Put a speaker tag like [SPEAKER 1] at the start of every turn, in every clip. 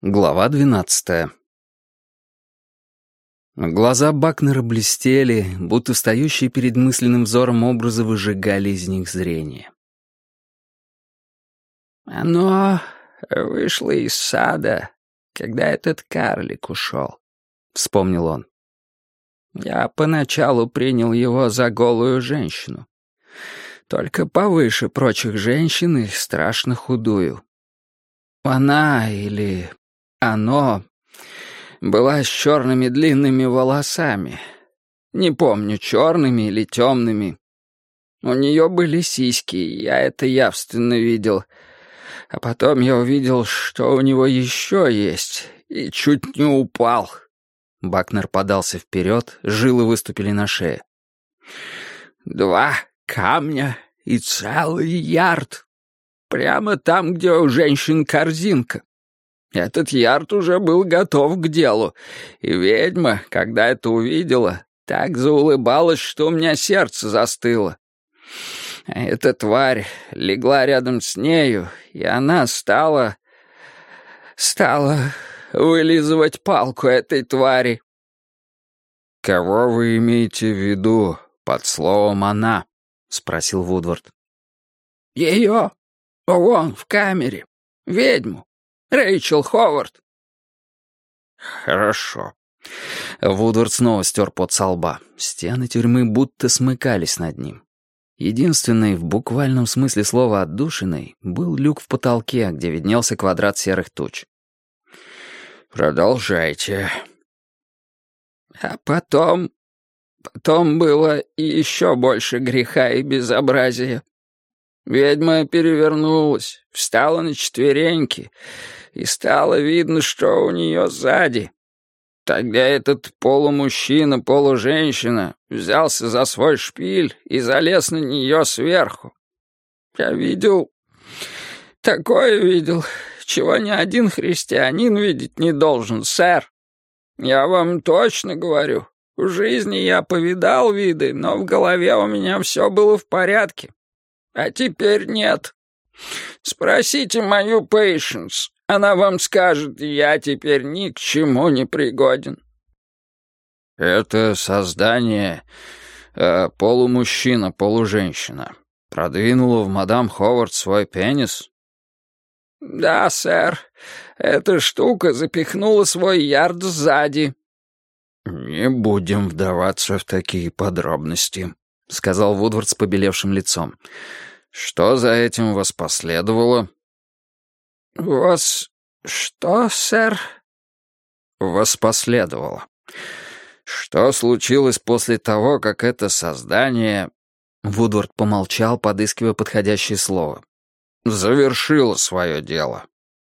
[SPEAKER 1] Глава 12. Глаза Бакнера блестели, будто встающие перед мысленным взором образы выжигали из них зрение.
[SPEAKER 2] «Оно вышло из сада, когда этот карлик ушел», — вспомнил он. «Я поначалу принял его за голую женщину, только повыше прочих женщин и страшно худую. Она или оно была с черными длинными волосами, не помню, черными или темными. У нее были сиськи, я это явственно видел. А потом я увидел, что у него еще есть, и чуть не упал». Бакнер подался вперед, жилы выступили на шее. «2 камня и целый ярд. Прямо там, где у женщин корзинка. Этот ярд уже был готов к делу, и ведьма, когда это увидела, так заулыбалась, что у меня сердце застыло. А эта тварь легла рядом с нею, и она стала вылизывать палку этой твари».
[SPEAKER 1] «Кого вы имеете в виду под словом «она»?» — спросил Вудвард.
[SPEAKER 2] «Ее, вон, в камере, ведьму, Рэйчел Ховард».
[SPEAKER 1] «Хорошо». Вудвард снова стер пот со лба. Стены тюрьмы будто смыкались над ним. Единственной, в буквальном смысле слова отдушиной, был люк в потолке, где виднелся квадрат серых туч. «Продолжайте».
[SPEAKER 2] А потом было и еще больше греха и безобразия. Ведьма перевернулась, встала на четвереньки, и стало видно, что у нее сзади. Тогда этот полумужчина, полуженщина взялся за свой шпиль и залез на нее сверху. Я такое видел, чего ни один христианин видеть не должен, сэр. Я вам точно говорю, в жизни я повидал виды, но в голове у меня все было в порядке. А теперь нет. Спросите мою Пейшенс, она вам скажет, я теперь ни к чему не пригоден».
[SPEAKER 1] «Это создание, полумужчина, полуженщина, продвинуло в мадам Ховард свой пенис?»
[SPEAKER 2] «Да, сэр, эта штука запихнула свой ярд сзади».
[SPEAKER 1] «Не будем вдаваться в такие подробности», — сказал Вудвард с побелевшим лицом. «Что за этим воспоследовало?»
[SPEAKER 2] Что, сэр?»
[SPEAKER 1] «Воспоследовало. Что случилось после того, как это создание...» Вудвард помолчал, подыскивая подходящее слово. «Завершило свое дело».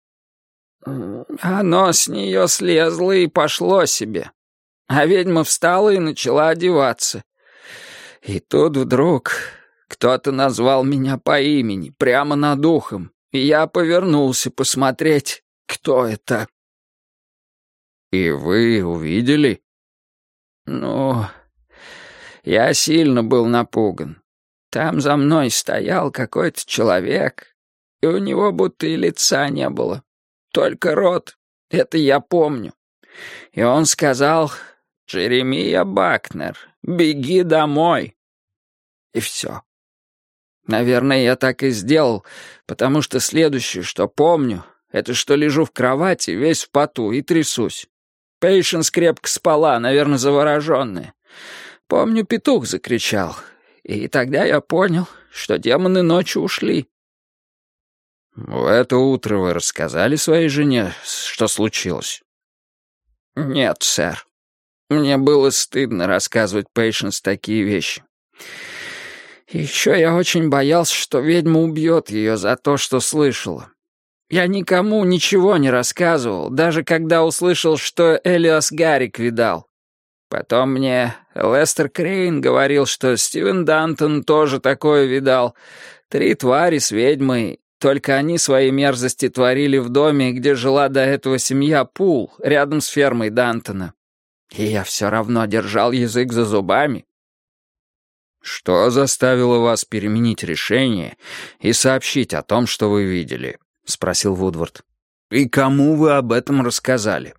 [SPEAKER 2] «Оно с нее слезло и пошло себе. А ведьма встала и начала одеваться. И тут вдруг кто-то назвал меня по имени, прямо над ухом, и я повернулся посмотреть, кто это».
[SPEAKER 1] «И вы увидели?»
[SPEAKER 2] «Ну, я сильно был напуган. Там за мной стоял какой-то человек, и у него будто и лица не было, только рот, это я помню. И он сказал: «Джеремия Бакнер, беги домой». И все. Наверное, я так и сделал, потому что следующее, что помню, это что лежу в кровати, весь в поту, и трясусь. Пейшенс крепко спала, наверное, завороженная. Помню, петух закричал, и тогда я понял, что демоны ночью ушли.
[SPEAKER 1] «В это утро вы рассказали своей жене, что случилось?»
[SPEAKER 2] «Нет, сэр. Мне было стыдно рассказывать Пейшенс такие вещи. Еще я очень боялся, что ведьма убьет ее за то, что слышала. Я никому ничего не рассказывал, даже когда услышал, что Элиас Гаррик видал. Потом мне Лестер Крейн говорил, что Стивен Дантон тоже такое видал. 3 твари с ведьмой, только они свои мерзости творили в доме, где жила до этого семья Пул, рядом с фермой Дантона. И я все равно держал язык за зубами».
[SPEAKER 1] «Что заставило вас переменить решение и сообщить о том, что вы видели?» — спросил Вудвард.
[SPEAKER 2] И кому вы об этом рассказали?»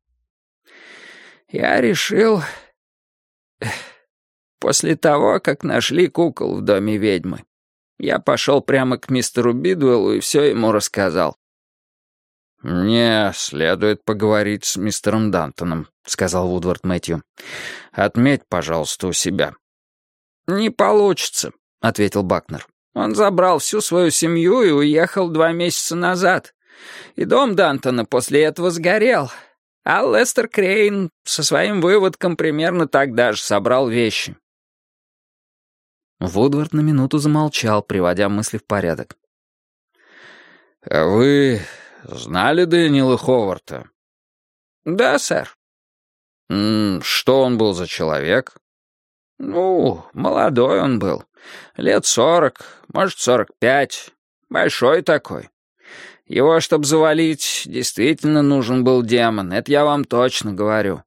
[SPEAKER 3] «Я решил, после того, как нашли кукол в доме ведьмы, я пошел прямо к мистеру Бидуэллу и все ему рассказал».
[SPEAKER 2] «Мне следует поговорить с мистером Дантоном», — сказал Вудвард Мэтью. «Отметь, пожалуйста, у себя».
[SPEAKER 3] «Не получится», — ответил Бакнер. «Он забрал всю свою семью и уехал 2 месяца назад. И дом Дантона после этого сгорел. А Лестер Крейн со своим выводком примерно тогда же собрал вещи».
[SPEAKER 1] Вудвард на минуту замолчал, приводя мысли в порядок.
[SPEAKER 2] «Вы знали Дэниела Ховарта?»
[SPEAKER 3] «Да, сэр».
[SPEAKER 2] «Что он был за человек?»
[SPEAKER 3] «Ну, молодой он был. Лет 40, может, 45. Большой такой. Его, чтобы завалить, действительно нужен был демон, это я вам точно говорю.